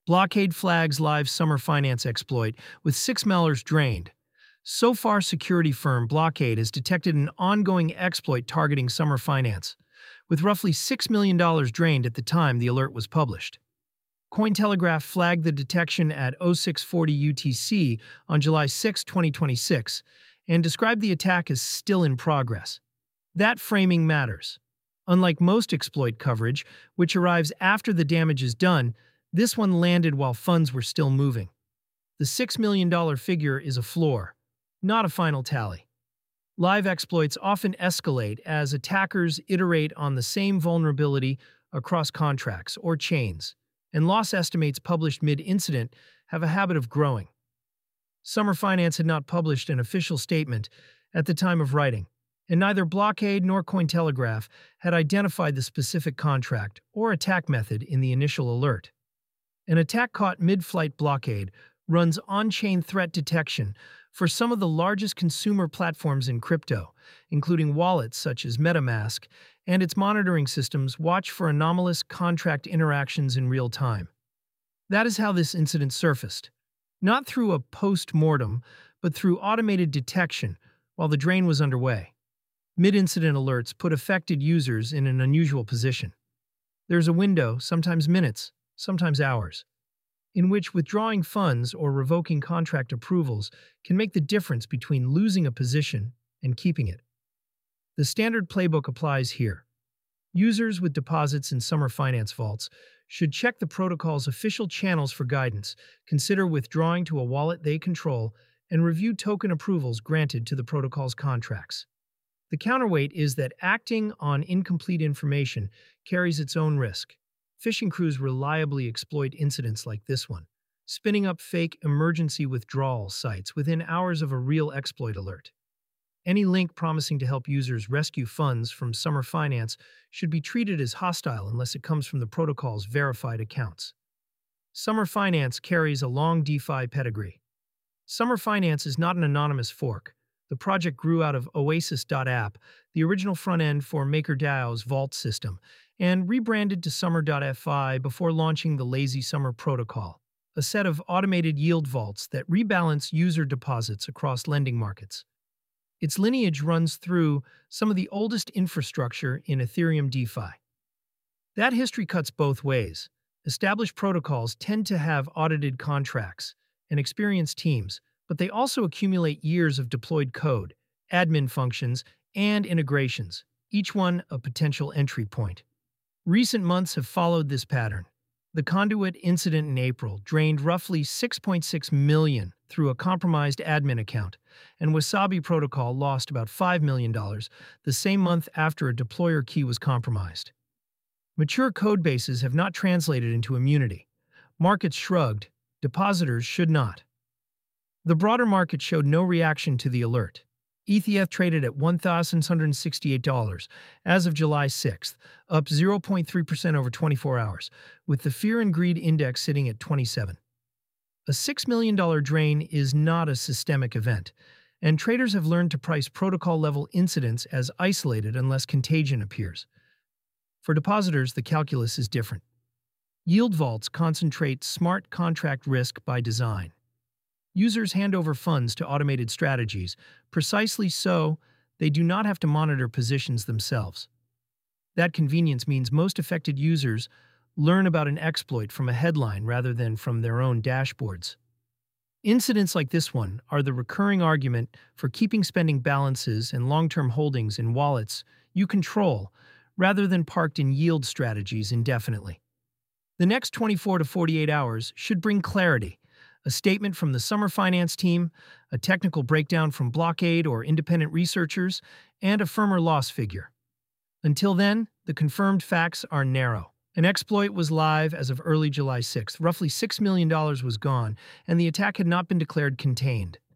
Blockade flags live summer finance exploit with 6 malwares drained. So far, security firm Blockade has detected an ongoing exploit targeting summer finance, with roughly $6 million drained at the time the alert was published. Cointelegraph flagged the detection at 0640 UTC on July 6, 2026, and described the attack as still in progress. That framing matters. Unlike most exploit coverage, which arrives after the damage is done, this one landed while funds were still moving. The $6 million figure is a floor, not a final tally. Live exploits often escalate as attackers iterate on the same vulnerability across contracts or chains, and loss estimates published mid-incident have a habit of growing. Summer Finance had not published an official statement at the time of writing, and neither Blockade nor Cointelegraph had identified the specific contract or attack method in the initial alert. An attack caught mid-flight Blockade runs on-chain threat detection for some of the largest consumer platforms in crypto, including wallets such as MetaMask, and its monitoring systems watch for anomalous contract interactions in real time. That is how this incident surfaced. Not through a post-mortem, but through automated detection while the drain was underway. Mid-incident alerts put affected users in an unusual position. There's a window, sometimes minutes, sometimes hours, in which withdrawing funds or revoking contract approvals can make the difference between losing a position and keeping it. The standard playbook applies here. Users with deposits in Summer Finance vaults should check the protocol's official channels for guidance, consider withdrawing to a wallet they control, and review token approvals granted to the protocol's contracts. The counterweight is that acting on incomplete information carries its own risk. Phishing crews reliably exploit incidents like this one, spinning up fake emergency withdrawal sites within hours of a real exploit alert. Any link promising to help users rescue funds from Summer Finance should be treated as hostile unless it comes from the protocol's verified accounts. Summer Finance carries a long DeFi pedigree. Summer Finance is not an anonymous fork. The project grew out of Oasis.app, the original front-end for MakerDAO's vault system, and rebranded to Summer.fi before launching the Lazy Summer protocol, a set of automated yield vaults that rebalance user deposits across lending markets. Its lineage runs through some of the oldest infrastructure in Ethereum DeFi. That history cuts both ways. Established protocols tend to have audited contracts and experienced teams, but they also accumulate years of deployed code, admin functions, and integrations, each one a potential entry point. Recent months have followed this pattern. The Conduit incident in April drained roughly $6.6 million through a compromised admin account, and Wasabi Protocol lost about $5 million the same month after a deployer key was compromised. Mature code bases have not translated into immunity. Markets shrugged, depositors should not. The broader market showed no reaction to the alert. ETH traded at $1,168 as of July 6th, up 0.3% over 24 hours, with the Fear and Greed Index sitting at 27. A $6 million drain is not a systemic event, and traders have learned to price protocol-level incidents as isolated unless contagion appears. For depositors, the calculus is different. Yield vaults concentrate smart contract risk by design. Users hand over funds to automated strategies, precisely so they do not have to monitor positions themselves. That convenience means most affected users learn about an exploit from a headline rather than from their own dashboards. Incidents like this one are the recurring argument for keeping spending balances and long-term holdings in wallets you control rather than parked in yield strategies indefinitely. The next 24 to 48 hours should bring clarity. A statement from the Summer Finance team, a technical breakdown from Blockade or independent researchers, and a firmer loss figure. Until then, the confirmed facts are narrow. An exploit was live as of early July 6th. Roughly $6 million was gone, and the attack had not been declared contained.